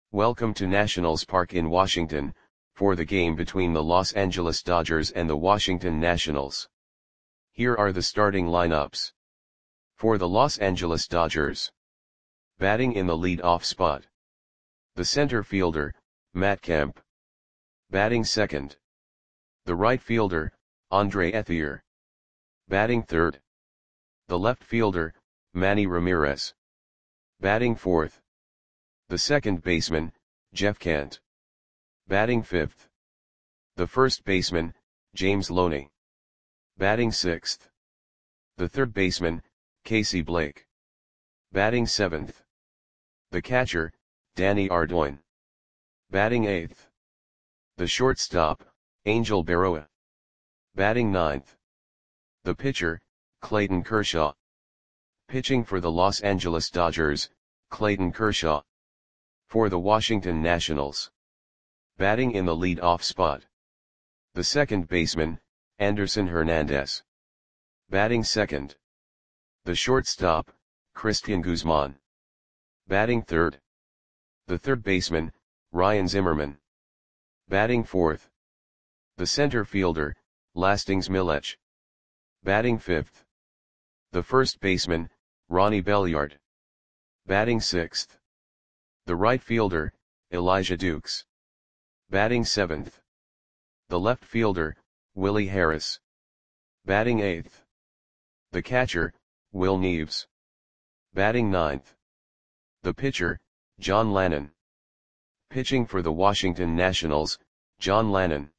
Welcome to Nationals Park in Washington, for the game between the Los Angeles Dodgers and the Washington Nationals. Here are the starting lineups. For the Los Angeles Dodgers. Batting in the lead-off spot. The center fielder, Matt Kemp. Batting second. The right fielder, Andre Ethier. Batting third. The left fielder, Manny Ramirez. Batting fourth. The second baseman, Jeff Kent. Batting fifth. The first baseman, James Loney. Batting sixth. The third baseman, Casey Blake. Batting seventh. The catcher, Danny Ardoin. Batting eighth. The shortstop, Angel Berroa. Batting ninth. The pitcher, Clayton Kershaw. Pitching for the Los Angeles Dodgers, Clayton Kershaw. For the Washington Nationals. Batting in the lead-off spot. The second baseman, Anderson Hernandez. Batting second. The shortstop, Cristian Guzman. Batting third. The third baseman, Ryan Zimmerman. Batting fourth. The center fielder, Lastings Milech. Batting fifth. The first baseman, Ronnie Belliard. Batting sixth. The right fielder, Elijah Dukes. Batting seventh. The left fielder, Willie Harris. Batting eighth. The catcher, Will Neves. Batting ninth. The pitcher, John Lannon. Pitching for the Washington Nationals, John Lannon.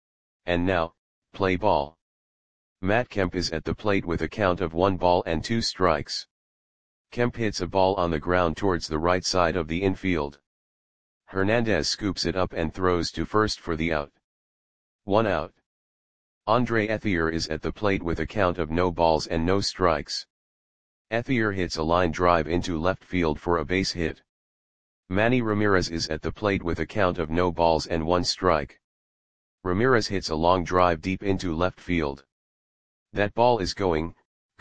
And now, play ball. Matt Kemp is at the plate with a count of 1 ball and 2 strikes. Kemp hits a ball on the ground towards the right side of the infield. Hernandez scoops it up and throws to first for the out. 1 out. Andre Ethier is at the plate with a count of no balls and no strikes. Ethier hits a line drive into left field for a base hit. Manny Ramirez is at the plate with a count of no balls and 1 strike. Ramirez hits a long drive deep into left field. That ball is gone.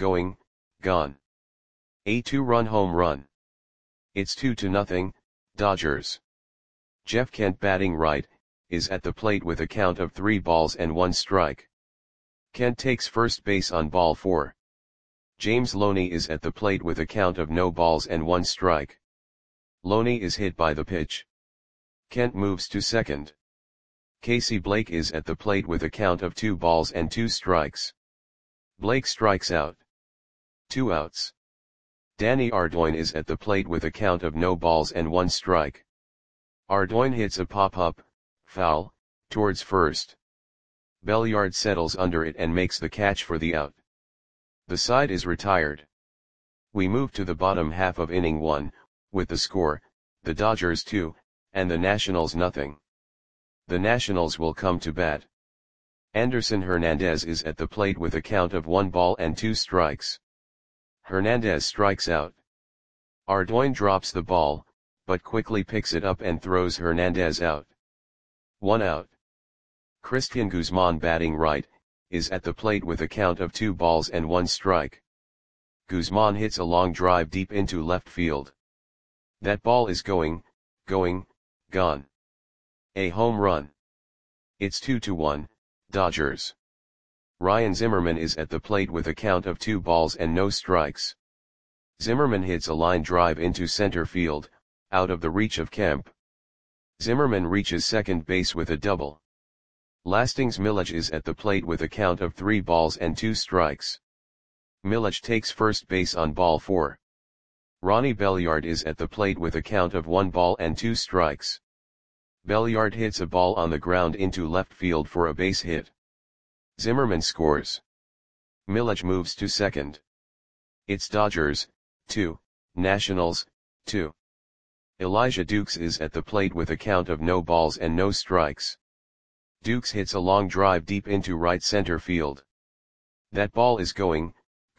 A 2-run home run. It's 2-0, Dodgers. Jeff Kent, batting right, is at the plate with a count of 3 balls and 1 strike. Kent takes first base on ball 4. James Loney is at the plate with a count of no balls and 1 strike. Loney is hit by the pitch. Kent moves to second. Casey Blake is at the plate with a count of 2 balls and 2 strikes. Blake strikes out. 2 outs. Danny Ardoin is at the plate with a count of no balls and 1 strike. Ardoin hits a pop-up, foul, towards first. Belliard settles under it and makes the catch for the out. The side is retired. We move to the bottom half of inning 1, with the score, the Dodgers 2, and the Nationals nothing. The Nationals will come to bat. Anderson Hernandez is at the plate with a count of 1 ball and 2 strikes. Hernandez strikes out. Ardoin drops the ball, but quickly picks it up and throws Hernandez out. 1 out. Cristian Guzman, batting right, is at the plate with a count of 2 balls and 1 strike. Guzman hits a long drive deep into left field. That ball is gone. A home run. It's 2-1, Dodgers. Ryan Zimmerman is at the plate with a count of 2 balls and no strikes. Zimmerman hits a line drive into center field, out of the reach of Kemp. Zimmerman reaches second base with a double. Lastings Milech is at the plate with a count of 3 balls and 2 strikes. Milech takes first base on ball 4. Ronnie Belliard is at the plate with a count of 1 ball and 2 strikes. Belliard hits a ball on the ground into left field for a base hit. Zimmerman scores. Milech moves to second. It's Dodgers 2, Nationals 2. Elijah Dukes is at the plate with a count of no balls and no strikes. Dukes hits a long drive deep into right center field. That ball is gone.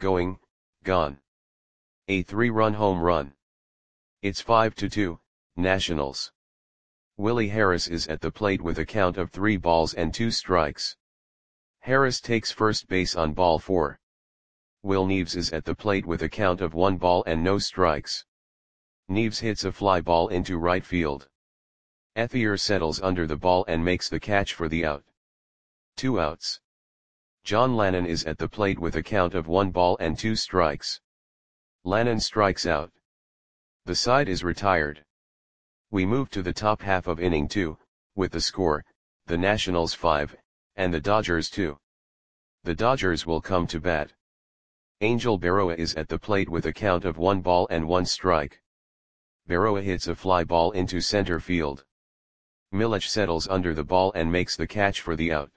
A 3-run home run. It's 5-2, Nationals. Willie Harris is at the plate with a count of 3 balls and 2 strikes. Harris takes first base on ball 4. Will Neves is at the plate with a count of 1 ball and no strikes. Neves hits a fly ball into right field. Ethier settles under the ball and makes the catch for the out. 2 outs. John Lannon is at the plate with a count of 1 ball and 2 strikes. Lannon strikes out. The side is retired. We move to the top half of inning 2, with the score, the Nationals 5, and the Dodgers 2. The Dodgers will come to bat. Angel Berroa is at the plate with a count of 1 ball and 1 strike. Berroa hits a fly ball into center field. Milich settles under the ball and makes the catch for the out.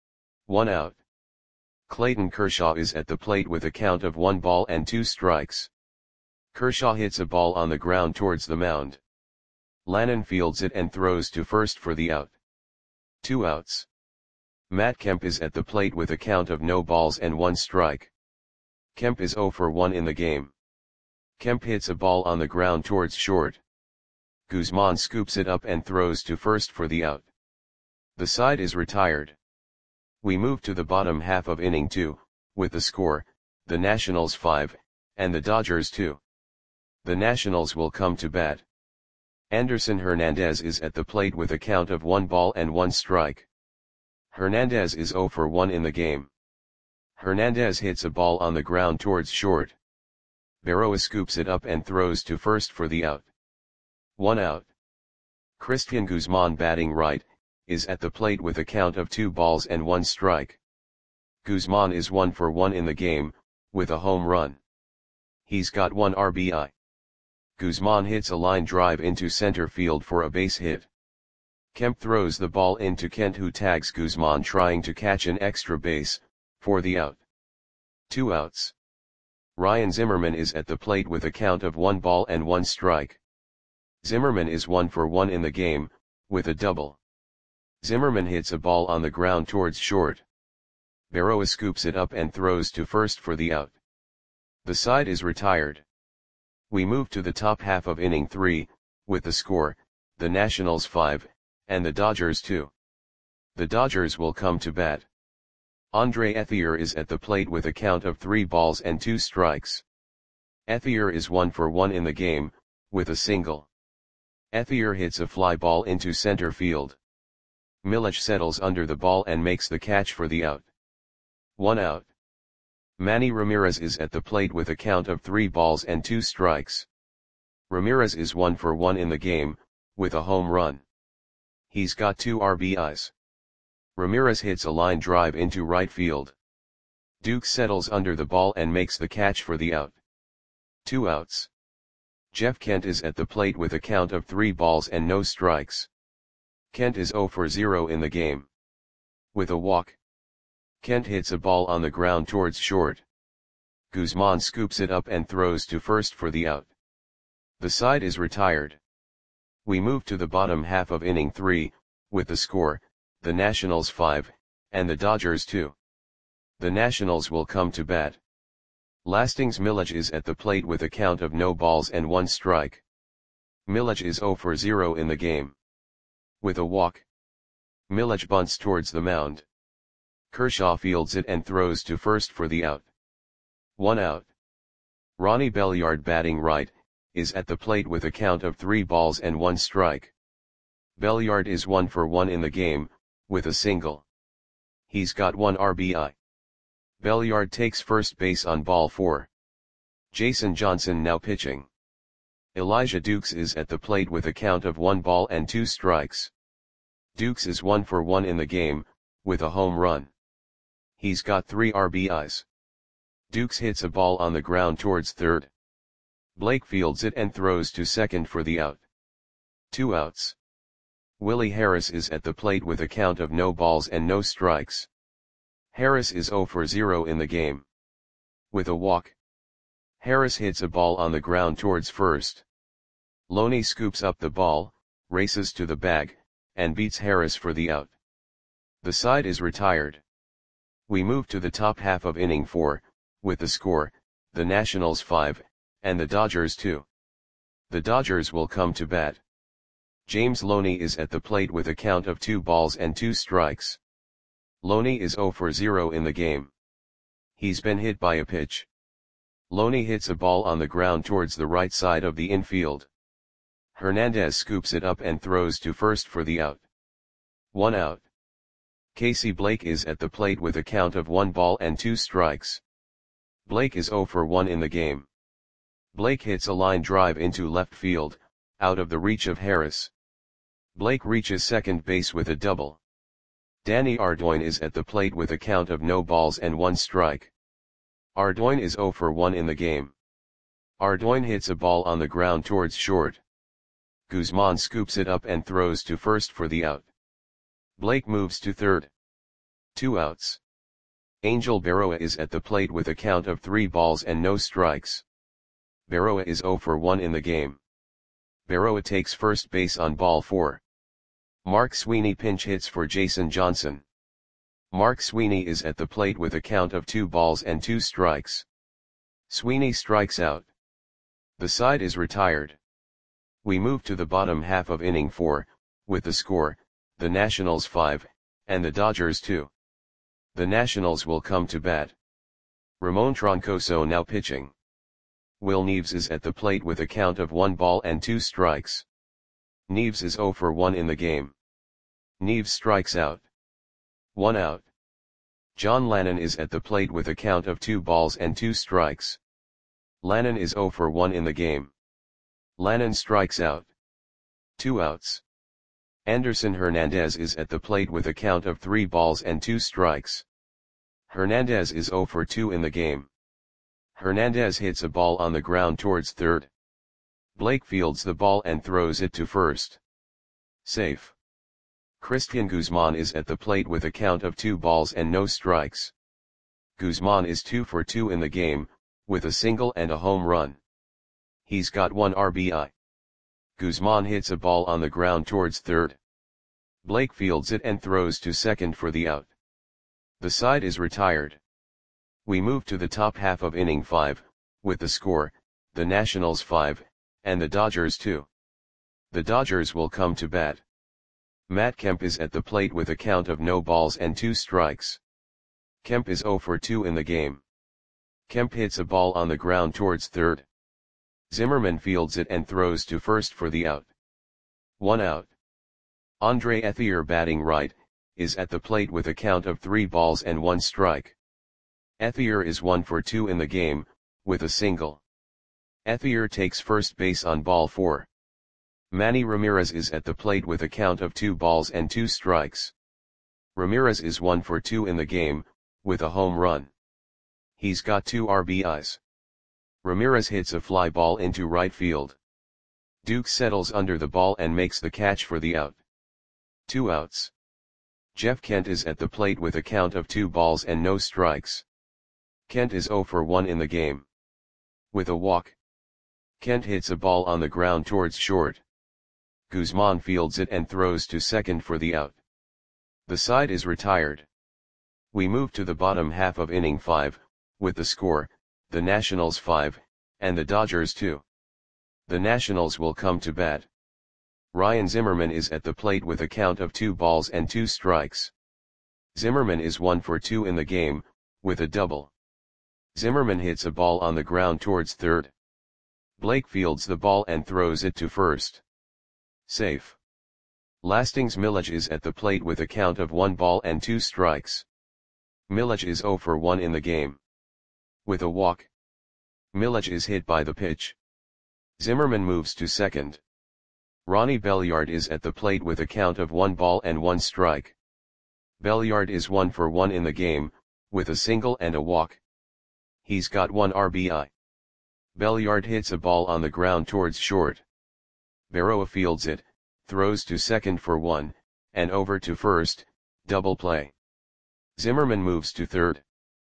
1 out. Clayton Kershaw is at the plate with a count of 1 ball and 2 strikes. Kershaw hits a ball on the ground towards the mound. Lannon fields it and throws to first for the out. 2 outs. Matt Kemp is at the plate with a count of no balls and 1 strike. Kemp is 0 for 1 in the game. Kemp hits a ball on the ground towards short. Guzman scoops it up and throws to first for the out. The side is retired. We move to the bottom half of inning 2, with the score, the Nationals 5, and the Dodgers 2. The Nationals will come to bat. Anderson Hernandez is at the plate with a count of 1 ball and 1 strike. Hernandez is 0 for 1 in the game. Hernandez hits a ball on the ground towards short. Berroa scoops it up and throws to first for the out. 1 out. Christian Guzman, batting right, is at the plate with a count of 2 balls and 1 strike. Guzman is 1 for 1 in the game, with a home run. He's got 1 RBI. Guzman hits a line drive into center field for a base hit. Kemp throws the ball into Kent, who tags Guzman trying to catch an extra base, for the out. 2 outs. Ryan Zimmerman is at the plate with a count of 1 ball and 1 strike. Zimmerman is 1 for 1 in the game, with a double. Zimmerman hits a ball on the ground towards short. Berroa scoops it up and throws to first for the out. The side is retired. We move to the top half of inning 3, with the score, the Nationals 5, and the Dodgers 2. The Dodgers will come to bat. Andre Ethier is at the plate with a count of 3 balls and 2 strikes. Ethier is 1 for 1 in the game, with a single. Ethier hits a fly ball into center field. Milich settles under the ball and makes the catch for the out. 1 out. Manny Ramirez is at the plate with a count of 3 balls and 2 strikes. Ramirez is 1 for 1 in the game, with a home run. He's got 2 RBIs. Ramirez hits a line drive into right field. Duke settles under the ball and makes the catch for the out. 2 outs. Jeff Kent is at the plate with a count of 3 balls and no strikes. Kent is 0 for 0 in the game. With a walk. Kent hits a ball on the ground towards short. Guzman scoops it up and throws to first for the out. The side is retired. We move to the bottom half of inning 3, with the score, the Nationals 5, and the Dodgers 2. The Nationals will come to bat. Lastings Milich is at the plate with a count of no balls and 1 strike. Milich is 0 for 0 in the game. With a walk. Milich bunts towards the mound. Kershaw fields it and throws to first for the out. 1 out. Ronnie Belliard, batting right, is at the plate with a count of 3 balls and 1 strike. Belliard is 1 for 1 in the game, with a single. He's got 1 RBI. Belliard takes first base on ball 4. Jason Johnson now pitching. Elijah Dukes is at the plate with a count of 1 ball and 2 strikes. Dukes is 1 for 1 in the game, with a home run. He's got 3 RBIs. Dukes hits a ball on the ground towards third. Blake fields it and throws to second for the out. 2 outs. Willie Harris is at the plate with a count of no balls and no strikes. Harris is 0 for 0 in the game. With a walk. Harris hits a ball on the ground towards first. Loney scoops up the ball, races to the bag, and beats Harris for the out. The side is retired. We move to the top half of inning 4, with the score, the Nationals 5, and the Dodgers 2. The Dodgers will come to bat. James Loney is at the plate with a count of 2 balls and 2 strikes. Loney is 0 for 0 in the game. He's been hit by a pitch. Loney hits a ball on the ground towards the right side of the infield. Hernandez scoops it up and throws to first for the out. 1 out. Casey Blake is at the plate with a count of 1 ball and 2 strikes. Blake is 0 for 1 in the game. Blake hits a line drive into left field, out of the reach of Harris. Blake reaches second base with a double. Danny Ardoin is at the plate with a count of no balls and 1 strike. Ardoin is 0 for 1 in the game. Ardoin hits a ball on the ground towards short. Guzman scoops it up and throws to first for the out. Blake moves to third. 2 outs. Angel Berroa is at the plate with a count of 3 balls and no strikes. Berroa is 0 for 1 in the game. Berroa takes first base on ball 4. Mark Sweeney pinch hits for Jason Johnson. Mark Sweeney is at the plate with a count of 2 balls and 2 strikes. Sweeney strikes out. The side is retired. We move to the bottom half of inning 4, with the score, the Nationals 5, and the Dodgers 2. The Nationals will come to bat. Ramon Troncoso now pitching. Will Neves is at the plate with a count of 1 ball and 2 strikes. Neves is 0 for 1 in the game. Neves strikes out. 1 out. John Lannon is at the plate with a count of 2 balls and 2 strikes. Lannon is 0 for 1 in the game. Lannon strikes out. 2 outs. Anderson Hernandez is at the plate with a count of 3 balls and 2 strikes. Hernandez is 0 for 2 in the game. Hernandez hits a ball on the ground towards third. Blake fields the ball and throws it to first. Safe. Christian Guzman is at the plate with a count of 2 balls and no strikes. Guzman is 2 for 2 in the game, with a single and a home run. He's got 1 RBI. Guzman hits a ball on the ground towards third. Blake fields it and throws to second for the out. The side is retired. We move to the top half of inning 5, with the score, the Nationals 5, and the Dodgers 2. The Dodgers will come to bat. Matt Kemp is at the plate with a count of no balls and 2 strikes. Kemp is 0 for 2 in the game. Kemp hits a ball on the ground towards third. Zimmerman fields it and throws to first for the out. 1 out. Andre Ethier batting right, is at the plate with a count of 3 balls and 1 strike. Ethier is 1 for 2 in the game, with a single. Ethier takes first base on ball 4. Manny Ramirez is at the plate with a count of 2 balls and 2 strikes. Ramirez is 1 for 2 in the game, with a home run. He's got 2 RBIs. Ramirez hits a fly ball into right field. Duke settles under the ball and makes the catch for the out. 2 outs. Jeff Kent is at the plate with a count of 2 balls and no strikes. Kent is 0 for 1 in the game. With a walk. Kent hits a ball on the ground towards short. Guzman fields it and throws to second for the out. The side is retired. We move to the bottom half of inning 5, with the score, the Nationals 5, and the Dodgers 2. The Nationals will come to bat. Ryan Zimmerman is at the plate with a count of 2 balls and 2 strikes. Zimmerman is 1 for 2 in the game, with a double. Zimmerman hits a ball on the ground towards third. Blake fields the ball and throws it to first. Safe. Lastings Milledge is at the plate with a count of 1 ball and 2 strikes. Milledge is 0 for 1 in the game. With a walk. Milledge is hit by the pitch. Zimmerman moves to second. Ronnie Belliard is at the plate with a count of 1 ball and 1 strike. Belliard is 1 for 1 in the game, with a single and a walk. He's got 1 RBI. Belliard hits a ball on the ground towards short. Berroa fields it, throws to second for 1, and over to first, double play. Zimmerman moves to third.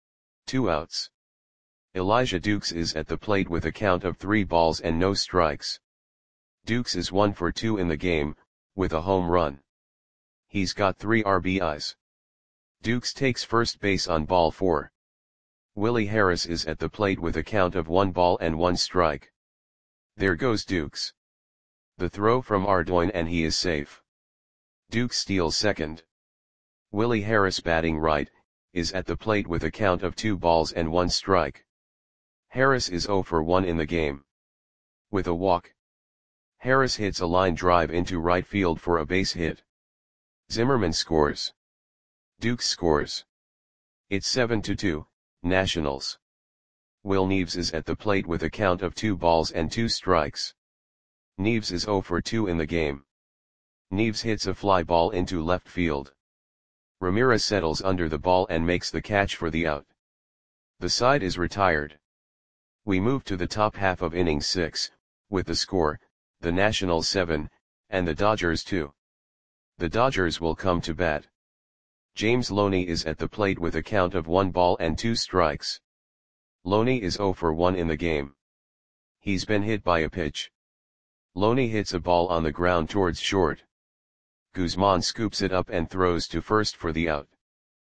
2 outs. Elijah Dukes is at the plate with a count of 3 balls and no strikes. Dukes is 1 for 2 in the game, with a home run. He's got 3 RBIs. Dukes takes first base on ball 4. Willie Harris is at the plate with a count of 1 ball and 1 strike. There goes Dukes. The throw from Ardoin and he is safe. Dukes steals second. Willie Harris batting right, is at the plate with a count of 2 balls and 1 strike. Harris is 0 for 1 in the game. With a walk. Harris hits a line drive into right field for a base hit. Zimmerman scores. Dukes scores. It's 7-2, Nationals. Will Neves is at the plate with a count of 2 balls and 2 strikes. Neves is 0 for 2 in the game. Neves hits a fly ball into left field. Ramirez settles under the ball and makes the catch for the out. The side is retired. We move to the top half of inning 6, with the score, the Nationals 7, and the Dodgers 2. The Dodgers will come to bat. James Loney is at the plate with a count of 1 ball and 2 strikes. Loney is 0 for 1 in the game. He's been hit by a pitch. Loney hits a ball on the ground towards short. Guzman scoops it up and throws to first for the out.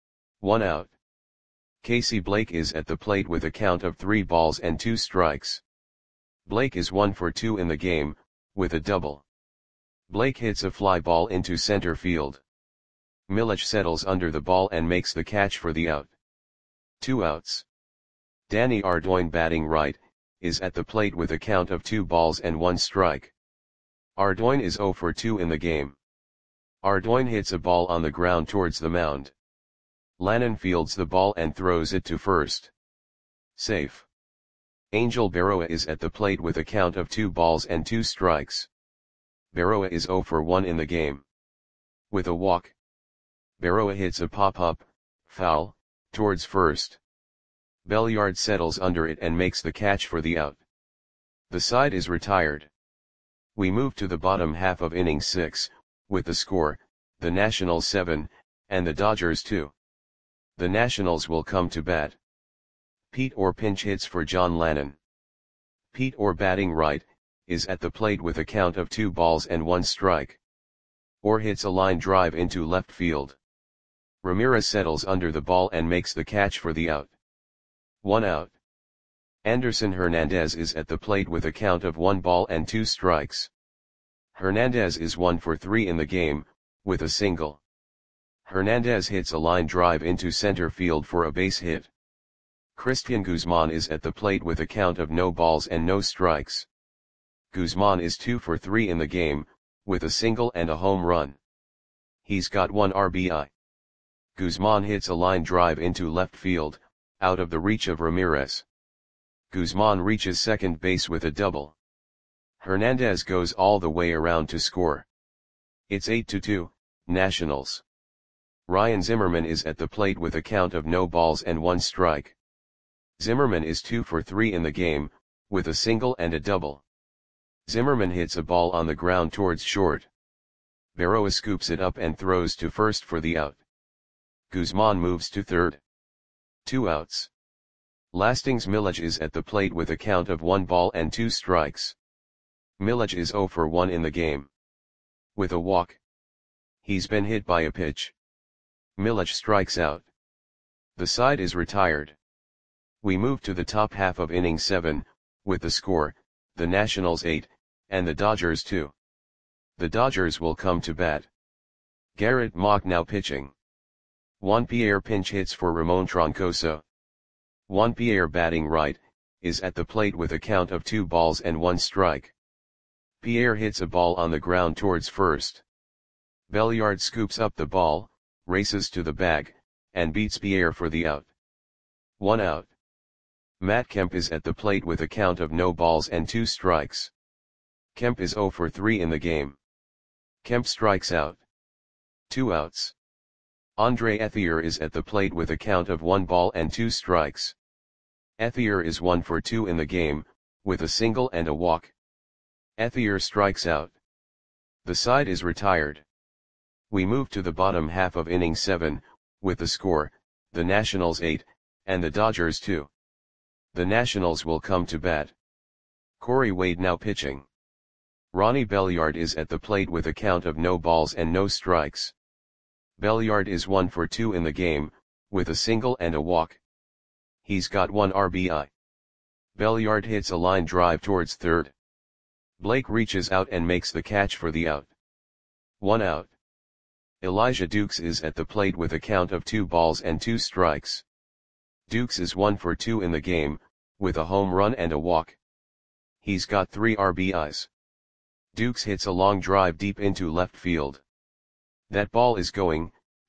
1 out. Casey Blake is at the plate with a count of 3 balls and 2 strikes. Blake is 1 for 2 in the game, with a double. Blake hits a fly ball into center field. Milich settles under the ball and makes the catch for the out. 2 outs. Danny Ardoin, batting right, is at the plate with a count of 2 balls and 1 strike. Ardoin is 0 for 2 in the game. Ardoin hits a ball on the ground towards the mound. Lannon fields the ball and throws it to first. Safe. Angel Berroa is at the plate with a count of 2 balls and 2 strikes. Berroa is 0 for 1 in the game. With a walk. Berroa hits a pop-up, foul, towards first. Belliard settles under it and makes the catch for the out. The side is retired. We move to the bottom half of inning 6, with the score, the Nationals 7, and the Dodgers 2. The Nationals will come to bat. Pete Orr pinch hits for John Lannon. Pete Orr, batting right, is at the plate with a count of 2 balls and 1 strike. Orr hits a line drive into left field. Ramirez settles under the ball and makes the catch for the out. 1 out. Anderson Hernandez is at the plate with a count of 1 ball and 2 strikes. Hernandez is 1 for 3 in the game, with a single. Hernandez hits a line drive into center field for a base hit. Christian Guzman is at the plate with a count of no balls and no strikes. Guzman is 2 for 3 in the game, with a single and a home run. He's got 1 RBI. Guzman hits a line drive into left field, out of the reach of Ramirez. Guzman reaches second base with a double. Hernandez goes all the way around to score. It's 8-2, Nationals. Ryan Zimmerman is at the plate with a count of no balls and 1 strike. Zimmerman is 2 for 3 in the game, with a single and a double. Zimmerman hits a ball on the ground towards short. Berroa scoops it up and throws to first for the out. Guzman moves to third. 2 outs. Lastings Milich is at the plate with a count of 1 ball and 2 strikes. Milich is 0 for 1 in the game. With a walk. He's been hit by a pitch. Milich strikes out. The side is retired. We move to the top half of inning 7, with the score, the Nationals 8, and the Dodgers 2. The Dodgers will come to bat. Garrett Mock now pitching. Juan Pierre pinch hits for Ramon Troncoso. Juan Pierre, batting right, is at the plate with a count of 2 balls and 1 strike. Pierre hits a ball on the ground towards first. Belliard scoops up the ball, races to the bag, and beats Pierre for the out. 1 out. Matt Kemp is at the plate with a count of no balls and 2 strikes. Kemp is 0 for 3 in the game. Kemp strikes out. 2 outs. Andre Ethier is at the plate with a count of 1 ball and 2 strikes. Ethier is 1 for 2 in the game, with a single and a walk. Ethier strikes out. The side is retired. We move to the bottom half of inning 7, with the score, the Nationals 8, and the Dodgers 2. The Nationals will come to bat. Corey Wade now pitching. Ronnie Belliard is at the plate with a count of no balls and no strikes. Belliard is 1 for 2 in the game, with a single and a walk. He's got 1 RBI. Belliard hits a line drive towards third. Blake reaches out and makes the catch for the out. 1 out. Elijah Dukes is at the plate with a count of 2 balls and 2 strikes. Dukes is 1 for 2 in the game, with a home run and a walk. He's got 3 RBIs. Dukes hits a long drive deep into left field. That ball is going,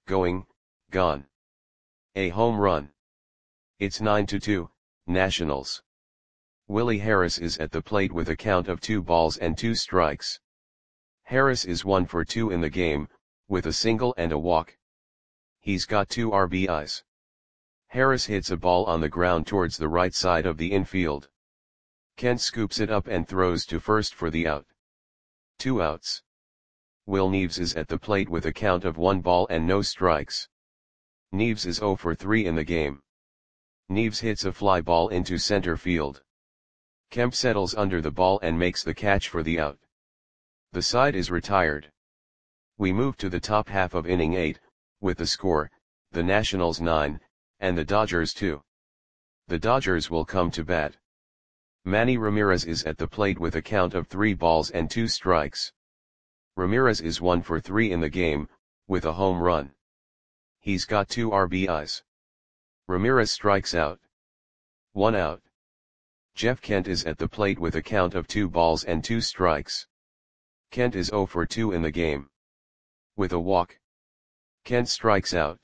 gone. A home run. It's 9-2, Nationals. Willie Harris is at the plate with a count of 2 balls and 2 strikes. Harris is 1 for 2 in the game, with a single and a walk. He's got 2 RBIs. Harris hits a ball on the ground towards the right side of the infield. Kent scoops it up and throws to first for the out. 2 outs. Will Neves is at the plate with a count of 1 ball and no strikes. Neves is 0 for 3 in the game. Neves hits a fly ball into center field. Kemp settles under the ball and makes the catch for the out. The side is retired. We move to the top half of inning 8, with the score, the Nationals 9, and the Dodgers 2. The Dodgers will come to bat. Manny Ramirez is at the plate with a count of 3 balls and 2 strikes. Ramirez is 1 for 3 in the game, with a home run. He's got 2 RBIs. Ramirez strikes out. 1 out. Jeff Kent is at the plate with a count of 2 balls and 2 strikes. Kent is 0 for 2 in the game. With a walk. Kent strikes out.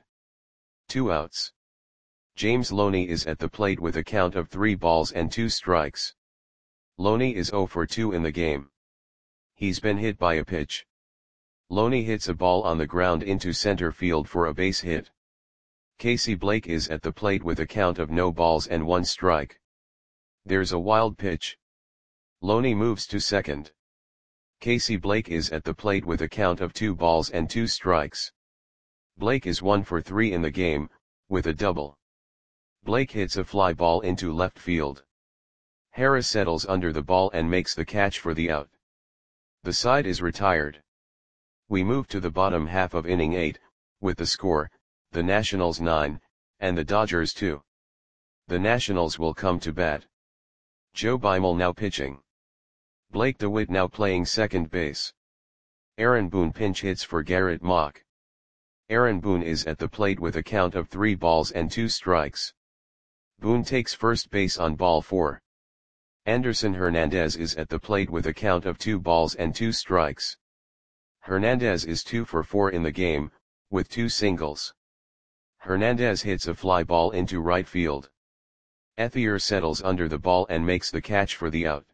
2 outs. James Loney is at the plate with a count of 3 balls and 2 strikes. Loney is 0 for 2 in the game. He's been hit by a pitch. Loney hits a ball on the ground into center field for a base hit. Casey Blake is at the plate with a count of no balls and 1 strike. There's a wild pitch. Loney moves to second. Casey Blake is at the plate with a count of 2 balls and 2 strikes. Blake is 1 for 3 in the game, with a double. Blake hits a fly ball into left field. Harris settles under the ball and makes the catch for the out. The side is retired. We move to the bottom half of inning 8, with the score, the Nationals 9, and the Dodgers 2. The Nationals will come to bat. Joe Beimel now pitching. Blake DeWitt now playing second base. Aaron Boone pinch hits for Garrett Mock. Aaron Boone is at the plate with a count of 3 balls and 2 strikes. Boone takes first base on ball 4. Anderson Hernandez is at the plate with a count of 2 balls and 2 strikes. Hernandez is 2 for 4 in the game, with 2 singles. Hernandez hits a fly ball into right field. Ethier settles under the ball and makes the catch for the out.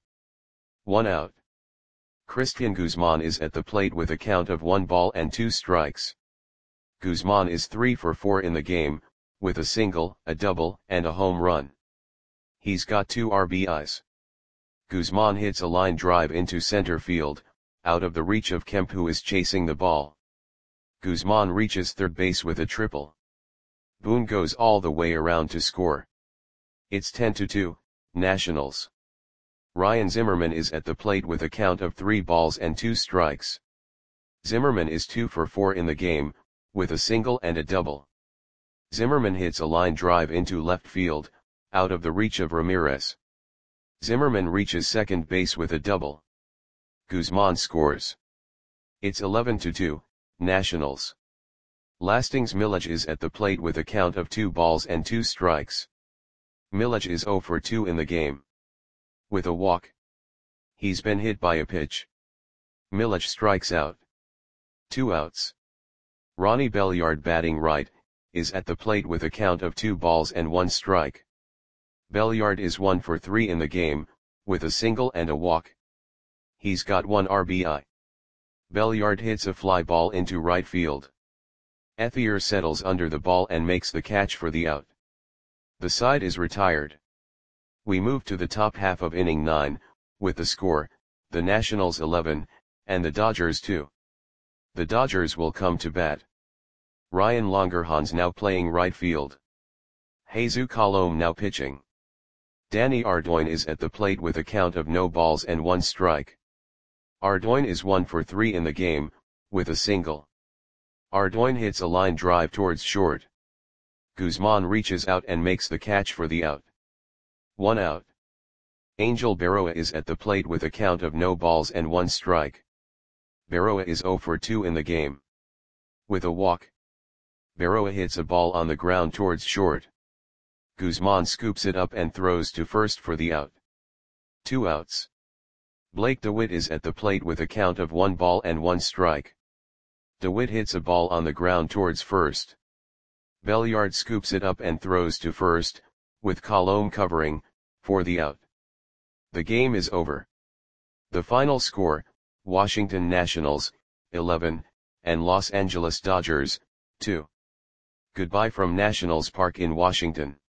1 out. Christian Guzman is at the plate with a count of 1 ball and 2 strikes. Guzman is 3 for 4 in the game, with a single, a double, and a home run. He's got 2 RBIs. Guzman hits a line drive into center field, out of the reach of Kemp who is chasing the ball. Guzman reaches third base with a triple. Boone goes all the way around to score. It's 10-2, Nationals. Ryan Zimmerman is at the plate with a count of 3 balls and 2 strikes. Zimmerman is 2 for 4 in the game, with a single and a double. Zimmerman hits a line drive into left field, out of the reach of Ramirez. Zimmerman reaches second base with a double. Guzman scores. It's 11-2, Nationals. Lastings Milledge is at the plate with a count of 2 balls and 2 strikes. Milledge is 0 for 2 in the game. With a walk. He's been hit by a pitch. Milledge strikes out. 2 outs. Ronnie Belliard batting right, is at the plate with a count of 2 balls and 1 strike. Belliard is 1 for 3 in the game, with a single and a walk. He's got 1 RBI. Belliard hits a fly ball into right field. Ethier settles under the ball and makes the catch for the out. The side is retired. We move to the top half of inning 9, with the score, the Nationals 11, and the Dodgers 2. The Dodgers will come to bat. Ryan Longerhans now playing right field. Jesus Colome now pitching. Danny Ardoin is at the plate with a count of no balls and 1 strike. Ardoin is 1 for 3 in the game, with a single. Ardoin hits a line drive towards short. Guzman reaches out and makes the catch for the out. 1 out. Angel Berroa is at the plate with a count of no balls and 1 strike. Berroa is 0 for 2 in the game. With a walk. Berroa hits a ball on the ground towards short. Guzman scoops it up and throws to first for the out. 2 outs. Blake DeWitt is at the plate with a count of 1 ball and 1 strike. DeWitt hits a ball on the ground towards first. Belliard scoops it up and throws to first, with Colomé covering, for the out. The game is over. The final score, Washington Nationals, 11, and Los Angeles Dodgers, 2. Goodbye from Nationals Park in Washington.